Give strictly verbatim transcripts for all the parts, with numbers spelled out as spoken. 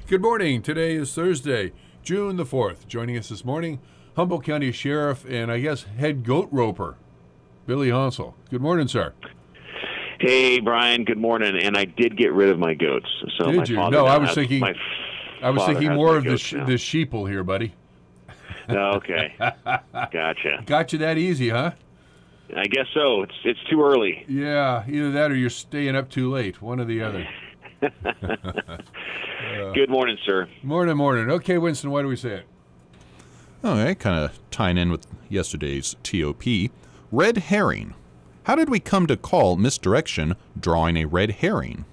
Good morning. Today is Thursday, June the fourth. Joining us this morning, Humboldt County Sheriff and I guess head goat roper, Billy Honsel. Good morning, sir. Hey, Brian. Good morning. And I did get rid of my goats. So did my you? father No, I was has, thinking. My I was father thinking has more my of the goats sh- now. the sheeple here, buddy. Okay. Gotcha. Got you that easy, huh? I guess so. It's it's too early. Yeah, either that or you're staying up too late. One or the other. uh, Good morning, sir. Morning, morning. Okay, Winston, why do we say it? Okay, kind of tying in with yesterday's T O P. Red herring. How did we come to call misdirection drawing a red herring?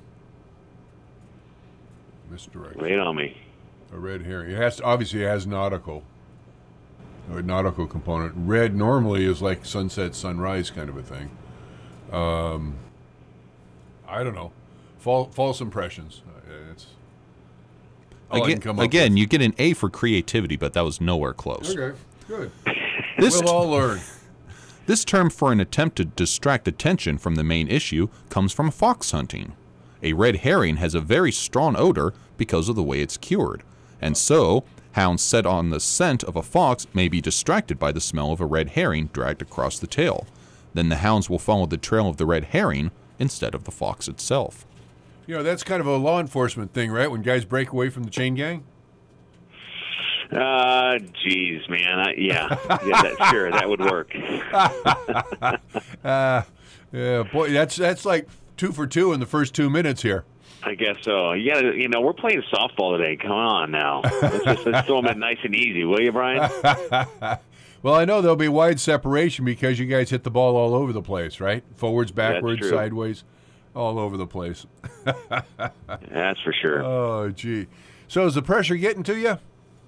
Misdirection. Lay it on me. A red herring. It has to, obviously it has nautical. A nautical component. Red normally is like sunset, sunrise kind of a thing. Um, I don't know. False, false impressions. It's all again, I can come up again with. You get an A for creativity, but that was nowhere close. Okay, good. This We'll all learn. This term for an attempt to distract attention from the main issue comes from fox hunting. A red herring has a very strong odor because of the way it's cured, and so hounds set on the scent of a fox may be distracted by the smell of a red herring dragged across the tail. Then the hounds will follow the trail of the red herring instead of the fox itself. You know, that's kind of a law enforcement thing, right? When guys break away from the chain gang? Uh, geez, man. I, yeah, yeah that, sure, that would work. uh, yeah, boy, that's that's like two for two in the first two minutes here. I guess so. You gotta, you know, we're playing softball today. Come on now. Let's just let's throw them in nice and easy, will you, Brian? Well, I know there'll be wide separation because you guys hit the ball all over the place, right? Forwards, backwards, sideways, all over the place. That's for sure. Oh, gee. So is the pressure getting to you?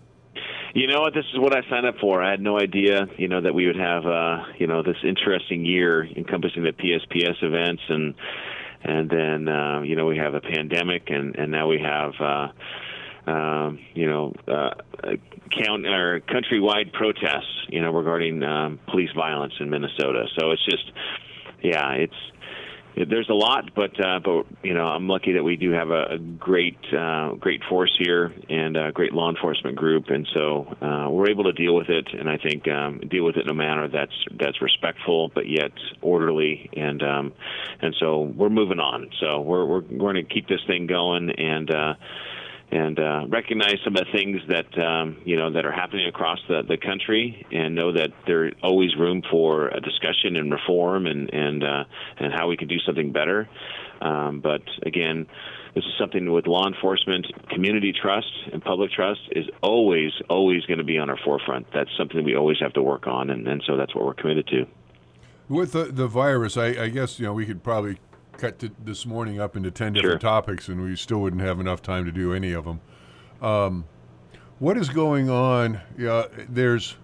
You know what? This is what I signed up for. I had no idea, you know, that we would have, uh, you know, this interesting year encompassing the P S P S events, and and then, uh, you know, we have a pandemic, and, and now we have, uh, um, you know, uh, count or countrywide protests, you know, regarding um, police violence in Minnesota. So it's just, yeah, it's. There's a lot, but uh, but you know, I'm lucky that we do have a, a great uh, great force here and a great law enforcement group, and so uh, we're able to deal with it. And I think um, deal with it in a manner that's that's respectful, but yet orderly. And um, and so we're moving on. So we're we're, we're going to keep this thing going and. Uh, and uh, recognize some of the things that um, you know that are happening across the, the country, and know that there's always room for a discussion and reform, and and uh, and how we can do something better. Um, but again, this is something with law enforcement, community trust and public trust is always always going to be on our forefront. That's something we always have to work on, and, and so that's what we're committed to. With the the virus, I, I guess you know we could probably cut to this morning up into ten different Sure. topics, and we still wouldn't have enough time to do any of them. Um, what is going on? Yeah, there's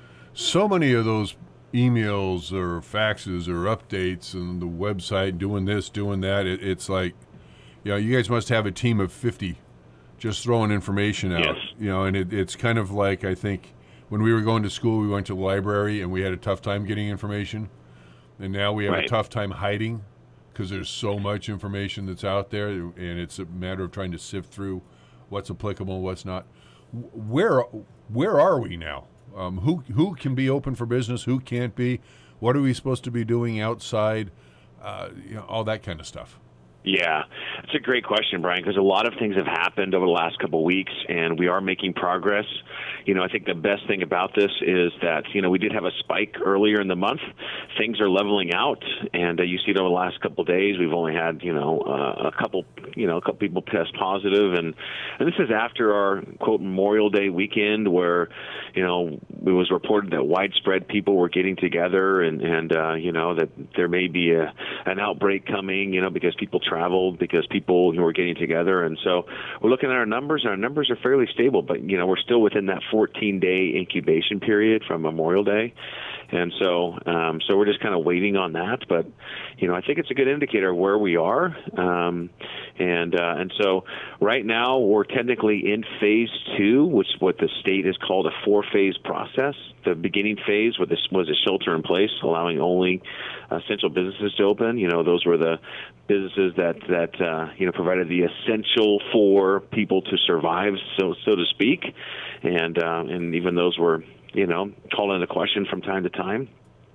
so many of those emails or faxes or updates and the website doing this, doing that. It, it's like, you know, you guys must have a team of fifty just throwing information out. Yes. You know, and it, it's kind of like, I think when we were going to school, we went to the library and we had a tough time getting information, and now we have Right. a tough time hiding, because there's so much information that's out there, and it's a matter of trying to sift through what's applicable, what's not. Where where are we now? Um, who who can be open for business? Who can't be? What are we supposed to be doing outside? Uh, you know, all that kind of stuff. Yeah, it's a great question, Brian, because a lot of things have happened over the last couple of weeks, and we are making progress. You know, I think the best thing about this is that, you know, we did have a spike earlier in the month. Things are leveling out, and uh, you see it over the last couple of days. We've only had, you know, uh, a couple, you know, a couple people test positive, and, and this is after our, quote, Memorial Day weekend, where, you know, it was reported that widespread people were getting together, and, and uh, you know, that there may be a, an outbreak coming, you know, because people traveled, because people you know, were getting together. And so we're looking at our numbers, and our numbers are fairly stable, but, you know, we're still within that fourteen-day incubation period from Memorial Day. And so um, so we're just kind of waiting on that. But, you know, I think it's a good indicator of where we are. Um, and uh, and so right now we're technically in phase two, which is what the state has called a four-phase process. The beginning phase was was a shelter in place, allowing only essential businesses to open. You know, those were the businesses that that uh, you know provided the essential for people to survive, so so to speak, and uh, and even those were you know called into question from time to time.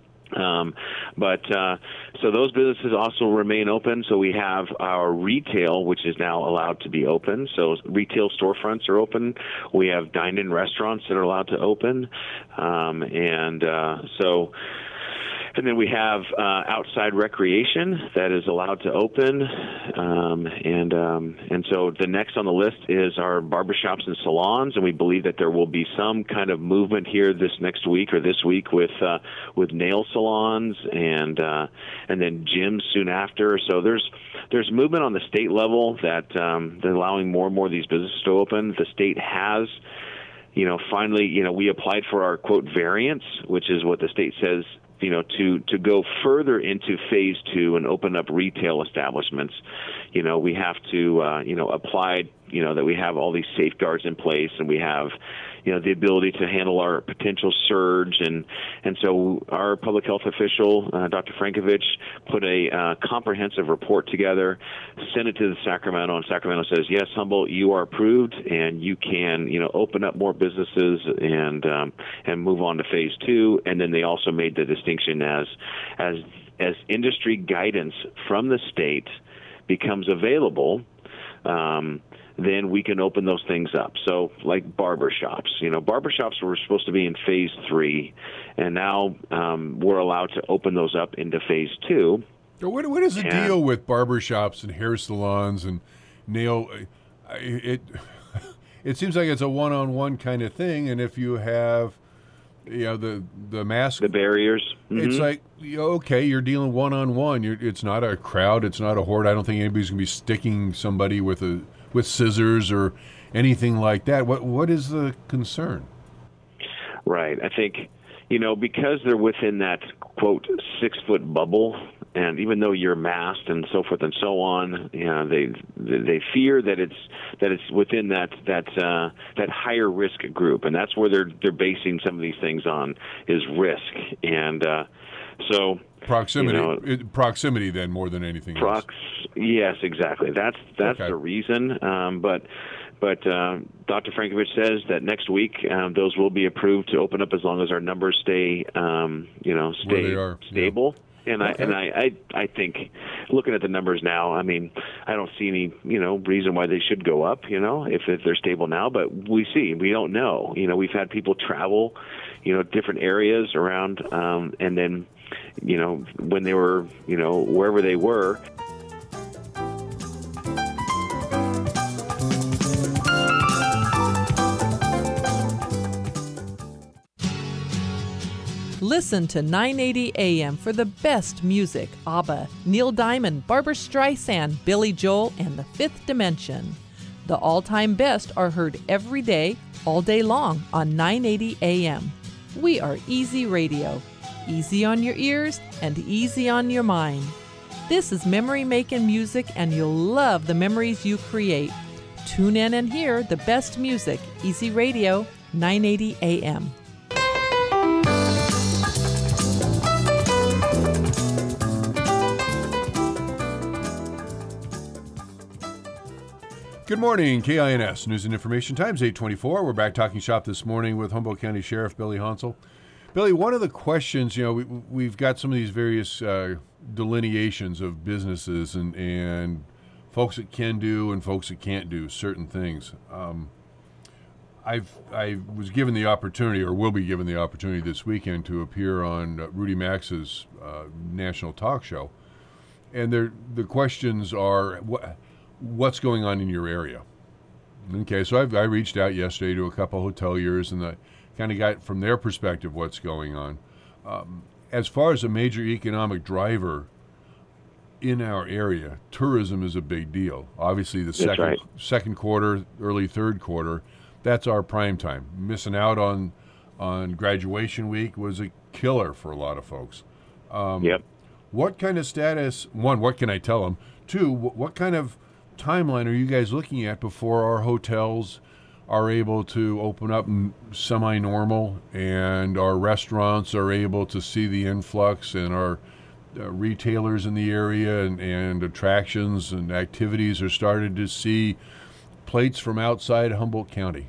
Um, but uh, so those businesses also remain open. So we have our retail, which is now allowed to be open. So retail storefronts are open. We have dine-in restaurants that are allowed to open, um, and uh, so. And then we have uh, outside recreation that is allowed to open, um, and um, and so the next on the list is our barbershops and salons, and we believe that there will be some kind of movement here this next week or this week with uh, with nail salons and uh, and then gyms soon after. So there's there's movement on the state level that um, they're allowing more and more of these businesses to open. The state has. You know, finally, you know, we applied for our quote variance, which is what the state says. You know, to, to go further into phase two and open up retail establishments, you know, we have to, uh, you know, apply, you know, that we have all these safeguards in place and we have, you know, the ability to handle our potential surge. And, and so our public health official, uh, Doctor Frankovich, put a uh, comprehensive report together, sent it to the Sacramento, and Sacramento says, yes, Humboldt, you are approved and you can, you know, open up more businesses and, um, and move on to phase two. And then they also made the distinction as, as, as industry guidance from the state becomes available, um, then we can open those things up. So like barbershops, you know, barbershops were supposed to be in phase three, and now um, we're allowed to open those up into phase two. What, what is the and, deal with barbershops and hair salons and nail? It, it seems like it's a one-on-one kind of thing, and if you have, you know, the, the mask. The barriers. Mm-hmm. It's like, okay, you're dealing one-on-one. You're, it's not a crowd. It's not a horde. I don't think anybody's going to be sticking somebody with a with scissors or anything like that. What What is the concern? Right. I think, you know, because they're within that, quote, six-foot bubble, and even though you're masked and so forth and so on, you know, they they fear that it's that it's within that that uh, that higher risk group, and that's where they're they're basing some of these things on is risk, and uh, so proximity, you know, it, proximity, then more than anything prox- else. Yes, exactly. That's that's okay. the reason. Um, but but uh, Doctor Frankovich says that next week um, those will be approved to open up as long as our numbers stay, um, you know, stay stable. Yeah. And I okay. and I, I I think looking at the numbers now, I mean, I don't see any you know reason why they should go up. You know, if, if they're stable now, but we see we don't know. You know, we've had people travel, you know, different areas around, um, and then, you know, when they were, you know, wherever they were. Listen to nine eighty A M for the best music. ABBA, Neil Diamond, Barbra Streisand, Billy Joel, and The Fifth Dimension. The all-time best are heard every day, all day long on nine eighty A M. We are Easy Radio. Easy on your ears and easy on your mind. This is memory-making music, and you'll love the memories you create. Tune in and hear the best music. Easy Radio, nine eighty A M. Good morning, K I N S News and Information Times, eight twenty-four. We're back talking shop this morning with Humboldt County Sheriff Billy Hansel. Billy, one of the questions, you know, we, we've got some of these various uh, delineations of businesses and, and folks that can do and folks that can't do certain things. Um, I've I was given the opportunity, or will be given the opportunity this weekend, to appear on uh, Rudy Max's uh, national talk show, and there the questions are what. What's going on in your area? Okay, so I've, I reached out yesterday to a couple of hoteliers, and I kind of got from their perspective what's going on. Um, as far as a major economic driver in our area, tourism is a big deal. Obviously, the second right. second quarter, early third quarter, that's our prime time. Missing out on on graduation week was a killer for a lot of folks. Um, yep. What kind of status? One, what can I tell them? Two, what, what kind of timeline are you guys looking at before our hotels are able to open up semi-normal and our restaurants are able to see the influx and our uh, retailers in the area and, and attractions and activities are starting to see plates from outside Humboldt County.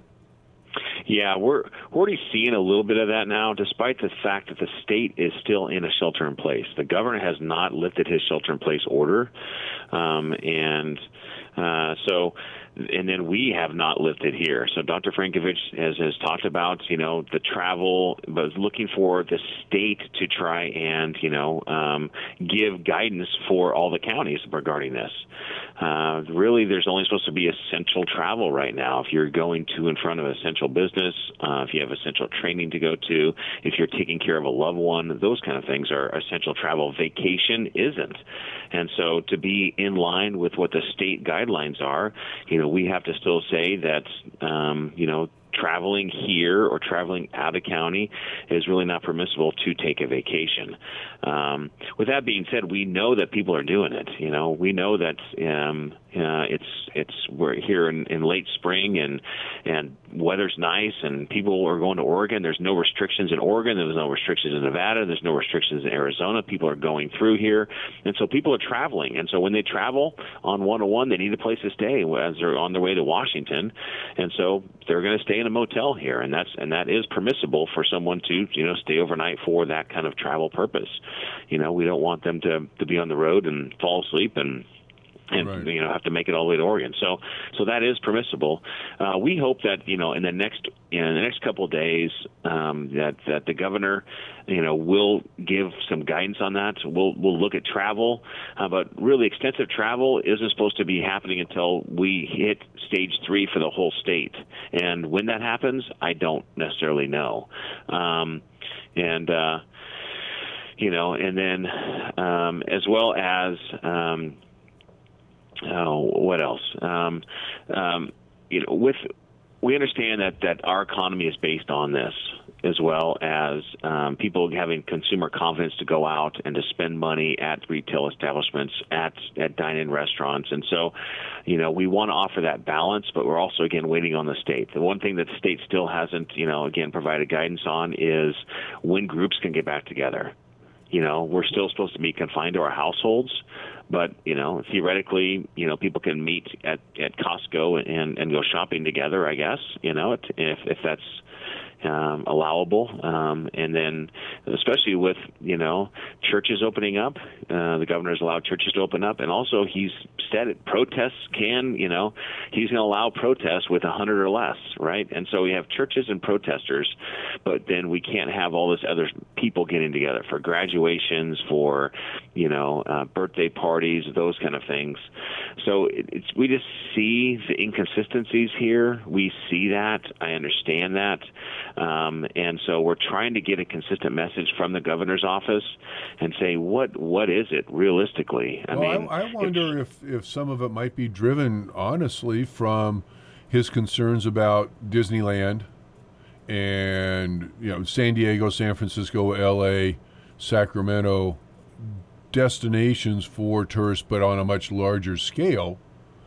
Yeah, we're, we're already seeing a little bit of that now, despite the fact that the state is still in a shelter-in-place. The governor has not lifted his shelter-in-place order, um, and uh, so, and then we have not lifted here. So Doctor Frankovich has, has talked about, you know, the travel, but is looking for the state to try and, you know, um, give guidance for all the counties regarding this. Uh, really, there's only supposed to be essential travel right now. If you're going to in front of essential business, uh, if you have essential training to go to, if you're taking care of a loved one, those kind of things are essential travel. Vacation isn't. And so to be in line with what the state guidelines are, you know, we have to still say that, um, you know, traveling here or traveling out of county is really not permissible to take a vacation. Um, with that being said, we know that people are doing it. You know, we know that um, uh, it's it's we're here in, in late spring and and weather's nice and people are going to Oregon. There's no restrictions in Oregon. There's no restrictions in Nevada. There's no restrictions in Arizona. People are going through here, and so people are traveling. And so when they travel on one oh one, they need a place to stay as they're on their way to Washington, and so they're going to stay in a motel here, and that's and that is permissible for someone to, you know, stay overnight for that kind of travel purpose. You know, we don't want them to to be on the road and fall asleep and and right. you know have to make it all the way to Oregon. So so that is permissible. Uh, we hope that, you know, in the next in the next couple of days um, that that the governor, you know, will give some guidance on that. We'll we'll look at travel, uh, but really extensive travel isn't supposed to be happening until we hit stage three for the whole state. And when that happens, I don't necessarily know. Um, and uh, you know, and then um, as well as um, oh, what else? Um, um, you know, with we understand that, that our economy is based on this, as well as um, people having consumer confidence to go out and to spend money at retail establishments, at at dine-in restaurants. And so, you know, we want to offer that balance, but we're also, again, waiting on the state. The one thing that the state still hasn't, you know, again, provided guidance on is when groups can get back together. You know, we're still supposed to be confined to our households, but, you know, theoretically, you know, people can meet at, at Costco and, and go shopping together, I guess, you know, if, if that's um, allowable. Um, and then especially with, you know, churches opening up, uh, the governor has allowed churches to open up. And also he's said it, protests can, you know, he's going to allow protests with a hundred or less, right? And so we have churches and protesters, but then we can't have all this other people getting together for graduations, for, you know, uh, birthday parties, those kind of things. So it, it's we just see the inconsistencies here. We see that. I understand that. Um, and so we're trying to get a consistent message from the governor's office and say, what what is it realistically? I well, mean, I, I wonder if, if some of it might be driven, honestly, from his concerns about Disneyland and, you know, San Diego, San Francisco, L A, Sacramento, destinations for tourists, but on a much larger scale.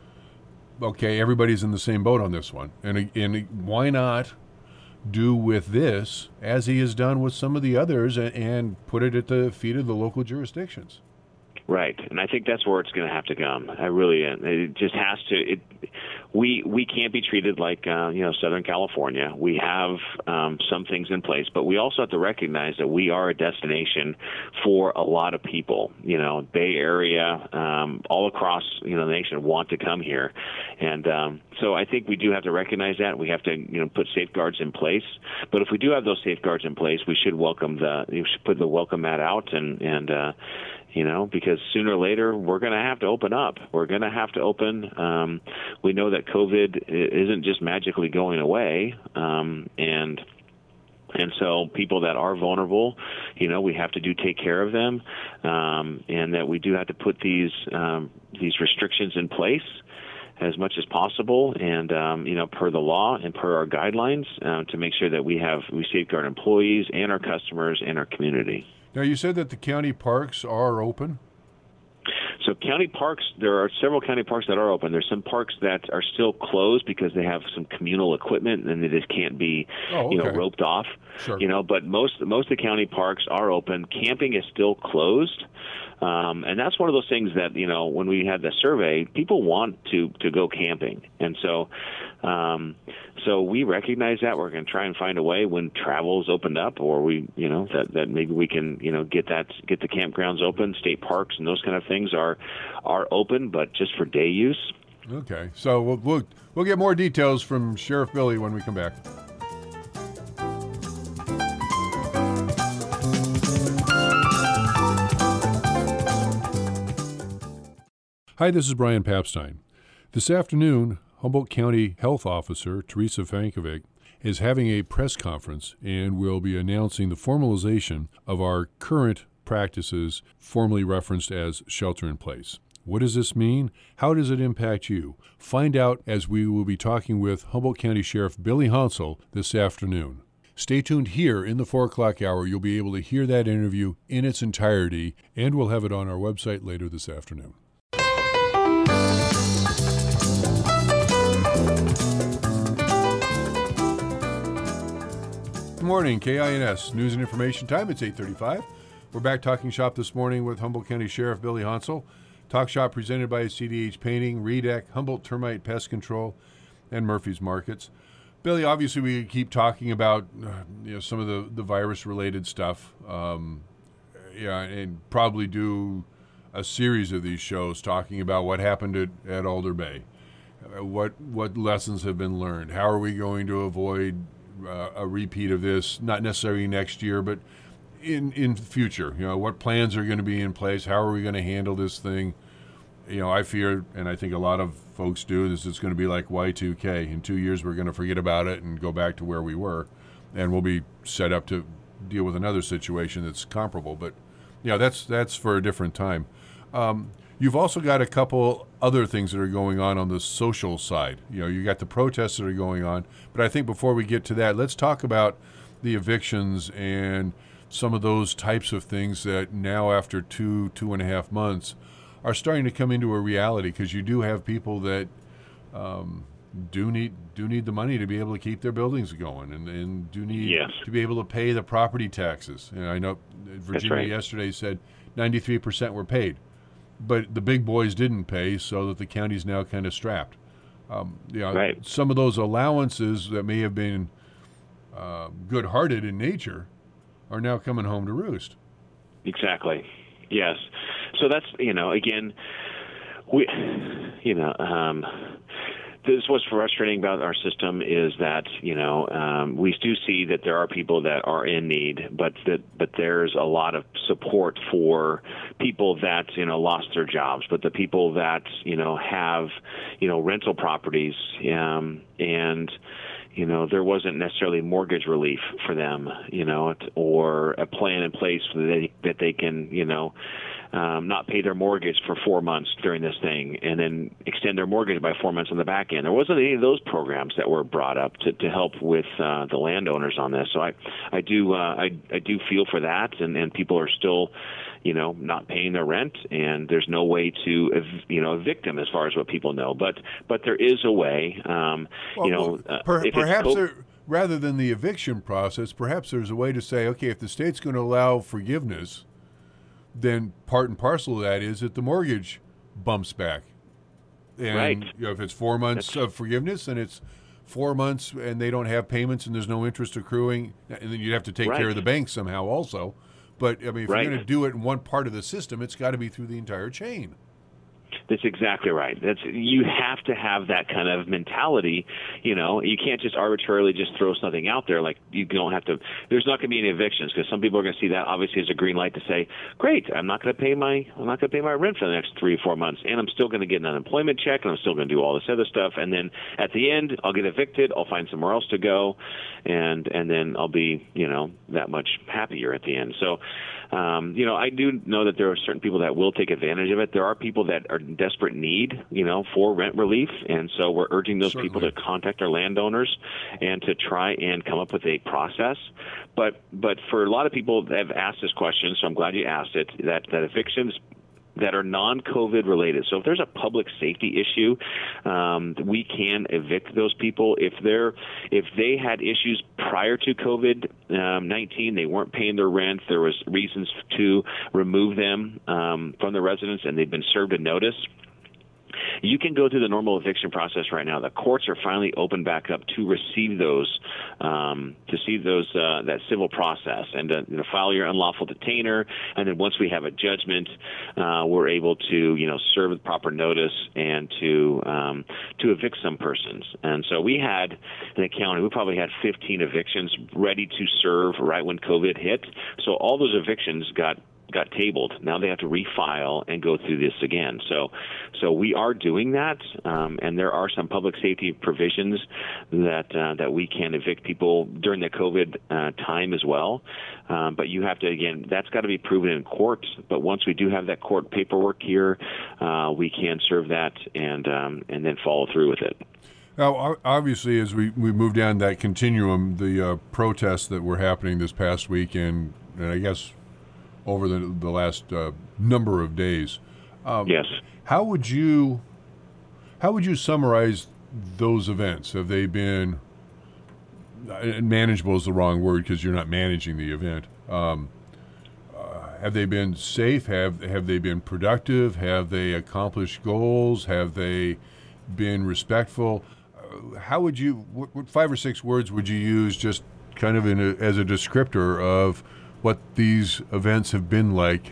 Okay, everybody's in the same boat on this one. And, and why not do with this as he has done with some of the others and, and put it at the feet of the local jurisdictions? Right, and I think that's where it's going to have to come. I really, it just has to. It, we we can't be treated like uh, you know Southern California. We have um, some things in place, but we also have to recognize that we are a destination for a lot of people. You know, Bay Area, um, all across you know the nation want to come here, and um, so I think we do have to recognize that. We have to you know put safeguards in place. But if we do have those safeguards in place, we should welcome the we should put the welcome mat out and and. Uh, You know, because sooner or later we're going to have to open up. We're going to have to open. Um, we know that COVID isn't just magically going away, um, and and so people that are vulnerable, you know, we have to do take care of them, um, and that we do have to put these um, these restrictions in place as much as possible, and um, you know, per the law and per our guidelines, uh, to make sure that we have we safeguard employees and our customers and our community. Now, you said that the county parks are open? So county parks, there are several county parks that are open. There's some parks that are still closed because they have some communal equipment and they just can't be, oh, okay. you know, roped off. Sure. You know, but most most of the county parks are open. Camping is still closed. Um, and that's one of those things that, you know, when we had the survey, people want to, to go camping. And so um, so we recognize that. We're going to try and find a way when travel's opened up, or we, you know, that, that maybe we can, you know, get that get the campgrounds open. State parks and those kind of things are are open, but just for day use. Okay. So we'll, we'll, we'll get more details from Sheriff Billy when we come back. Hi, this is Brian Papstein. This afternoon, Humboldt County Health Officer Teresa Vankovic is having a press conference and will be announcing the formalization of our current practices, formerly referenced as shelter-in-place. What does this mean? How does it impact you? Find out as we will be talking with Humboldt County Sheriff Billy Hansel this afternoon. Stay tuned here in the four o'clock hour. You'll be able to hear that interview in its entirety, and we'll have it on our website later this afternoon. Good morning, K I N S News and Information Time. It's eight thirty-five. We're back talking shop this morning with Humboldt County Sheriff Billy Hansel. Talk shop presented by C D H Painting, Redec, Humboldt Termite Pest Control, and Murphy's Markets. Billy, obviously we keep talking about uh, you know some of the, the virus-related stuff. Um, yeah, and probably do a series of these shows talking about what happened at, at Alder Bay. Uh, what what lessons have been learned? How are we going to avoid uh, a repeat of this? Not necessarily next year, but in in future. You know, what plans are going to be in place? How are we going to handle this thing? You know, I fear, and I think a lot of folks do, this is going to be like Y two K. In two years, we're going to forget about it and go back to where we were, and we'll be set up to deal with another situation that's comparable. But, you know, that's that's for a different time. Um, you've also got a couple other things that are going on on the social side. You know, you got the protests that are going on. But I think before we get to that, let's talk about the evictions and some of those types of things that now, after two, two and a half months, are starting to come into a reality, because you do have people that um, do need do need the money to be able to keep their buildings going, and, and do need yes. to be able to pay the property taxes. And I know Virginia right. yesterday said ninety-three percent were paid, but the big boys didn't pay, so that the county's now kind of strapped. Um, you know, right. Some of those allowances that may have been uh, good-hearted in nature are now coming home to roost. Exactly. Yes. So that's, you know, again, we, you know, um, this what's frustrating about our system is that, you know, um, we do see that there are people that are in need, but that but there's a lot of support for people that, you know, lost their jobs, but the people that, you know, have, you know, rental properties, um, and you know, there wasn't necessarily mortgage relief for them, you know, or a plan in place that they, that they can, you know, um, not pay their mortgage for four months during this thing and then extend their mortgage by four months on the back end. There wasn't any of those programs that were brought up to, to help with uh, the landowners on this. So I, I do, uh, I, I do feel for that, and, and people are still, you know, not paying their rent, and there's no way to, ev- you know, evict them as far as what people know. But, but there is a way, um, well, you know. Well, per- uh, perhaps co- there, rather than the eviction process, perhaps there's a way to say, okay, if the state's going to allow forgiveness, then part and parcel of that is that the mortgage bumps back. And right. you know, if it's four months That's... of forgiveness, and it's four months and they don't have payments and there's no interest accruing, and then you have to take right. care of the bank somehow also. But, I mean, if right. you're going to do it in one part of the system, it's got to be through the entire chain. That's exactly right. That's you have to have that kind of mentality. You know, you can't just arbitrarily just throw something out there. Like, you don't have to. There's not going to be any evictions, because some people are going to see that obviously as a green light to say, "Great, I'm not going to pay my I'm not going to pay my rent for the next three or four months, and I'm still going to get an unemployment check, and I'm still going to do all this other stuff, and then at the end, I'll get evicted. I'll find somewhere else to go, and and then I'll be, you know, that much happier at the end." So. Um, you know, I do know that there are certain people that will take advantage of it. There are people that are in desperate need, you know, for rent relief. And so we're urging those Certainly. people to contact our landowners and to try and come up with a process. But but for a lot of people that have asked this question, so I'm glad you asked it, that, that evictions that are non-COVID related. So if there's a public safety issue, um, we can evict those people. If they're if they had issues prior to COVID nineteen, they weren't paying their rent, there was reasons to remove them um, from the residence, and they've been served a notice, you can go through the normal eviction process right now. The courts are finally open back up to receive those, um, to see those uh, that civil process, and to you know, file your unlawful detainer. And then once we have a judgment, uh, we're able to you know serve the proper notice and to um, to evict some persons. And so we had in the county, we probably had fifteen evictions ready to serve right when COVID hit. So all those evictions got. got tabled. Now they have to refile and go through this again. So so we are doing that, um, and there are some public safety provisions that uh, that we can evict people during the COVID uh, time as well. Um, but you have to, again, that's got to be proven in court. But once we do have that court paperwork here, uh, we can serve that and um, and then follow through with it. Now, obviously, as we, we move down that continuum, the uh, protests that were happening this past weekend, and I guess over the the last uh, number of days. Um, yes. How would you how would you summarize those events? Have they been uh, manageable is the wrong word because you're not managing the event. Um, uh, have they been safe? Have have they been productive? Have they accomplished goals? Have they been respectful? Uh, how would you? What, what five or six words would you use just kind of in a, as a descriptor of what these events have been like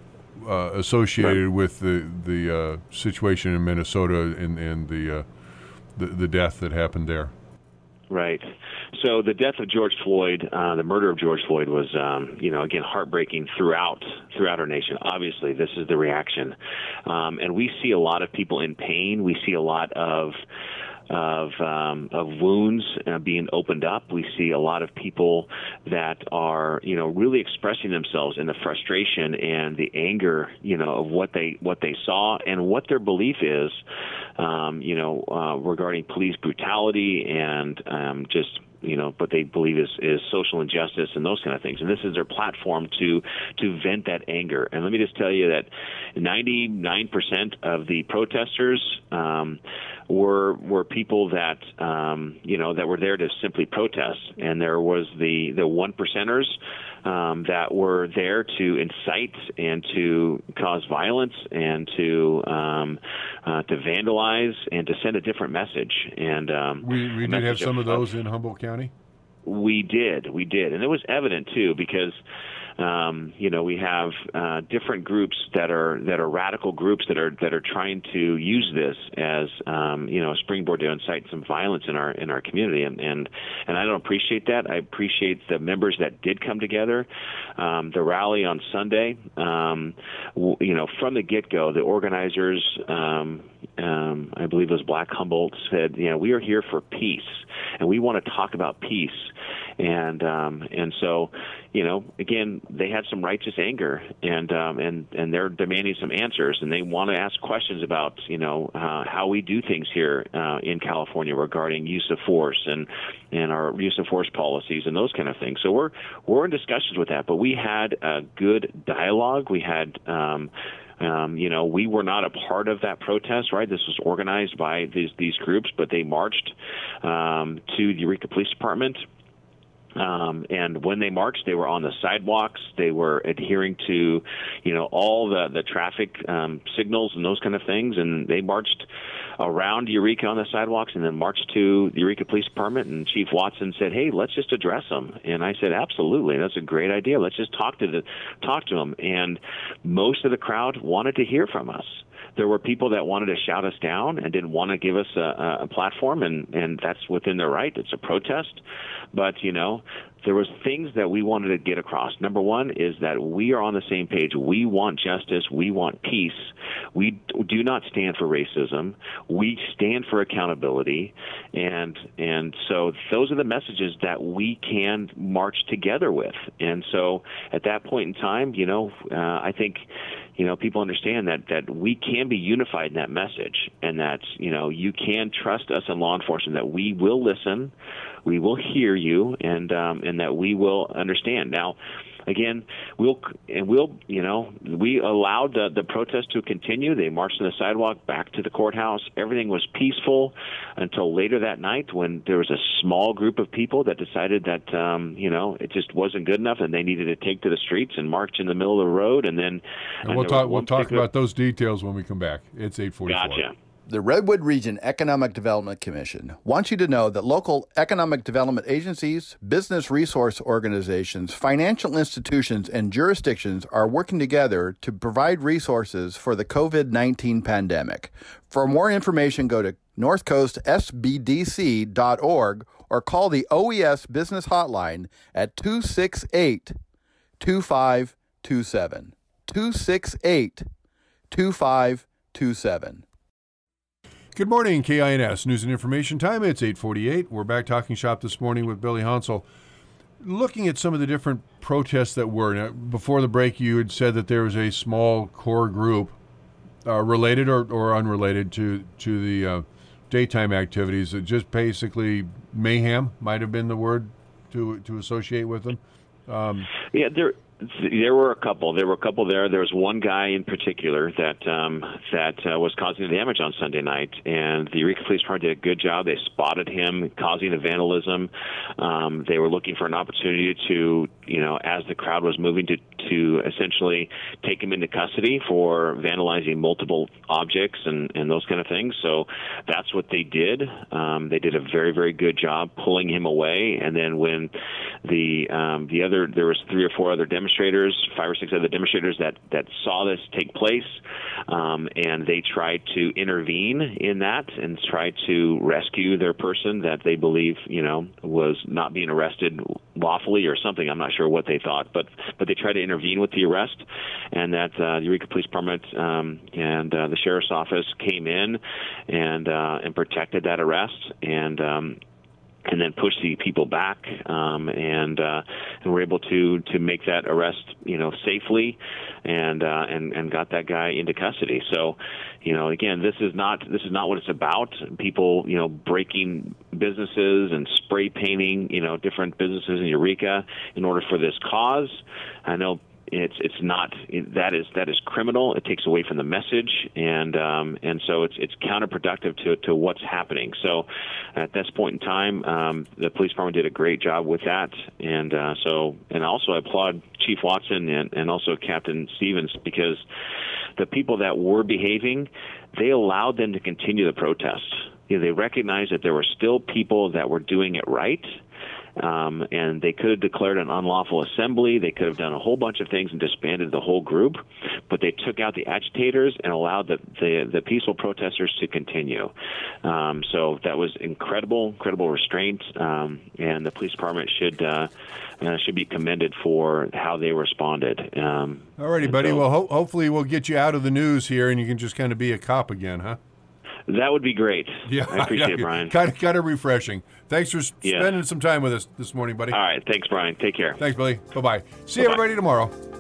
uh, associated right. with the the uh, situation in Minnesota and, and the, uh, the the death that happened there? Right. So the death of George Floyd, uh, the murder of George Floyd was, um, you know, again, heartbreaking throughout throughout our nation. Obviously, this is the reaction. Um, and we see a lot of people in pain. We see a lot of of um, of wounds uh, being opened up. We see a lot of people that are, you know, really expressing themselves in the frustration and the anger, you know, of what they what they saw and what their belief is, um, you know, uh, regarding police brutality and um, just. you know, what they believe is, is social injustice and those kind of things. And this is their platform to to vent that anger. And let me just tell you that ninety-nine percent of the protesters um, were were people that, um, you know, that were there to simply protest. And there was the, the one percenters um, that were there to incite and to cause violence and to um, uh, to vandalize and to send a different message. And um, we, we did have some of, of those in Humboldt County? We did, we did. And it was evident, too, because Um, you know, we have uh, different groups that are that are radical groups that are that are trying to use this as um, you know a springboard to incite some violence in our in our community, and and, and I don't appreciate that. I appreciate the members that did come together. Um, the rally on Sunday, um, w- you know, from the get-go, the organizers, um, um, I believe it was Black Humboldt, said, you know, we are here for peace, and we want to talk about peace, and um, and so, you know, again, they had some righteous anger, and um, and and they're demanding some answers, and they want to ask questions about, you know, uh, how we do things here uh, in California regarding use of force and and our use of force policies and those kind of things. So we're we're in discussions with that, but we had a good dialogue. We had. Um, Um, you know, we were not a part of that protest, right? This was organized by these these groups, but they marched um, to the Eureka Police Department. Um, and when they marched, they were on the sidewalks. They were adhering to, you know, all the, the traffic um, signals and those kind of things. And they marched around Eureka on the sidewalks and then marched to the Eureka Police Department. And Chief Watson said, hey, let's just address them. And I said, absolutely. That's a great idea. Let's just talk to the, talk to them. And most of the crowd wanted to hear from us. There were people that wanted to shout us down and didn't want to give us a, a platform, and, and that's within their right. It's a protest. But, you know, there was things that we wanted to get across. Number one is that we are on the same page. We want justice. We want peace. We do not stand for racism. We stand for accountability. And and so those are the messages that we can march together with. And so at that point in time, you know, uh, I think, you know, people understand that, that we can be unified in that message, and that, you know, you can trust us in law enforcement, that we will listen, we will hear you, and um, and that we will understand. Now, again, we'll and we'll you know we allowed the the protest to continue. They marched on the sidewalk back to the courthouse. Everything was peaceful until later that night when there was a small group of people that decided that um, you know it just wasn't good enough and they needed to take to the streets and march in the middle of the road. And then and we'll talk we'll talk about those details when we come back. It's eight forty-four. Gotcha. The Redwood Region Economic Development Commission wants you to know that local economic development agencies, business resource organizations, financial institutions, and jurisdictions are working together to provide resources for the covid nineteen pandemic. For more information, go to north coast s b d c dot org or call the O E S Business Hotline at two six eight, two five two seven. two six eight, two five two seven. Good morning, K I N S News and Information Time. It's eight forty-eight. We're back talking shop this morning with Billy Hansel. Looking at some of the different protests that were. Now, before the break, you had said that there was a small core group uh, related or, or unrelated to, to the uh, daytime activities. That just basically mayhem might have been the word to to associate with them. Um, yeah, there there were a couple. There were a couple there. There was one guy in particular that um, that uh, was causing the damage on Sunday night, and the Eureka Police Department did a good job. They spotted him causing the vandalism. Um, they were looking for an opportunity to, you know, as the crowd was moving, to to essentially take him into custody for vandalizing multiple objects and, and those kind of things. So that's what they did. Um, they did a very, very good job pulling him away. And then when the um, the other, there was three or four other demonstrators, five or six other demonstrators that, that saw this take place, um, and they tried to intervene in that and tried to rescue their person that they believe, you know, was not being arrested lawfully or something. I'm not sure what they thought, but but they tried to intervene with the arrest, and that uh, the Eureka Police Department um, and uh, the Sheriff's Office came in and uh, and protected that arrest, and um, and then push the people back, um, and uh, and were able to to make that arrest, you know, safely, and uh, and and got that guy into custody. So, you know, again, this is not this is not what it's about. People, you know, breaking businesses and spray painting, you know, different businesses in Eureka in order for this cause. I know. It's it's not that is that is criminal. It takes away from the message, and um, and so it's it's counterproductive to to what's happening. So at this point in time, um, the police department did a great job with that, and uh, so and also I applaud Chief Watson and, and also Captain Stevens, because the people that were behaving, they allowed them to continue the protest. You know, they recognized that there were still people that were doing it right. Um, and they could have declared an unlawful assembly. They could have done a whole bunch of things and disbanded the whole group, but they took out the agitators and allowed the the, the peaceful protesters to continue. Um, so that was incredible, incredible restraint, um, and the police department should uh, uh, should be commended for how they responded. Um, All righty, buddy. So, well, ho- hopefully we'll get you out of the news here, and you can just kind of be a cop again, huh? That would be great. Yeah, I appreciate it, Brian. Kind of, kind of refreshing. Thanks for yeah. spending some time with us this morning, buddy. All right. Thanks, Brian. Take care. Thanks, Billy. Bye-bye. See Bye-bye. everybody tomorrow.